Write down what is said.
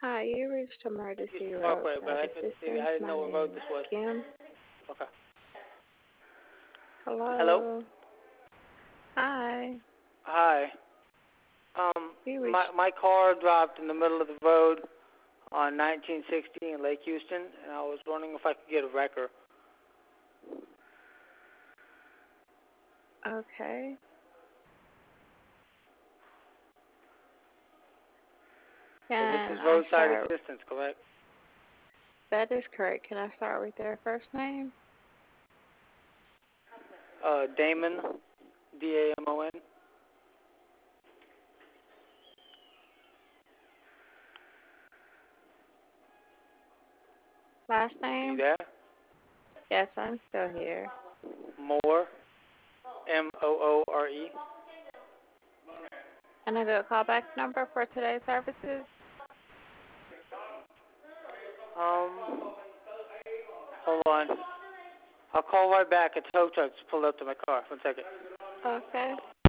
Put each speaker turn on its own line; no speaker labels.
Hi, you reached
Used
Emergency
to park right, but
Roadside
I couldn't see.
Assistance.
I didn't
My
know what road
name
this
is
was.
Kim.
Okay. Hello.
Hello. Hi.
Hi.
You reached.
my car dropped in the middle of the road on 1960 in Lake Houston, and I was wondering if I could get a wrecker.
Okay.
And this
Can
is
I
roadside
start?
assistance, correct?
That is correct. Can I start with their first name?
Damon, Damon.
Last
Are you
name?
there?
Yes, I'm still here.
Moore, Moore.
And a good callback number for today's services?
Hold on. I'll call right back. A tow truck's pulled up to my car. 1 second.
Okay.